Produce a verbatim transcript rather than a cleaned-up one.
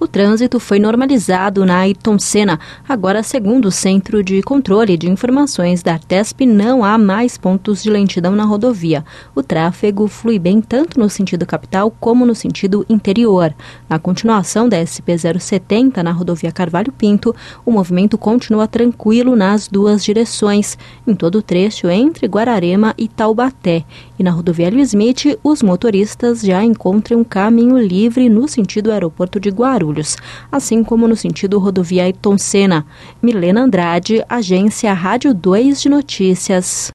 trânsito foi normalizado na Ayrton Senna. Agora, segundo o Centro de Controle de Informações da Artesp, não há mais pontos de lentidão na rodovia. O tráfego flui bem tanto no sentido capital como no sentido interior. Na continuação da S P zero setenta, na rodovia Carvalho Pinto, o movimento continua tranquilo nas duas direções, em todo o trecho entre Guararema e Taubaté. E na rodovia Hélio Smith, os motoristas já encontram caminho livre no sentido aeroporto de Guarulhos, assim como no sentido rodovia Ayrton Senna. Milena Andrade, Agência Rádio dois de Notícias.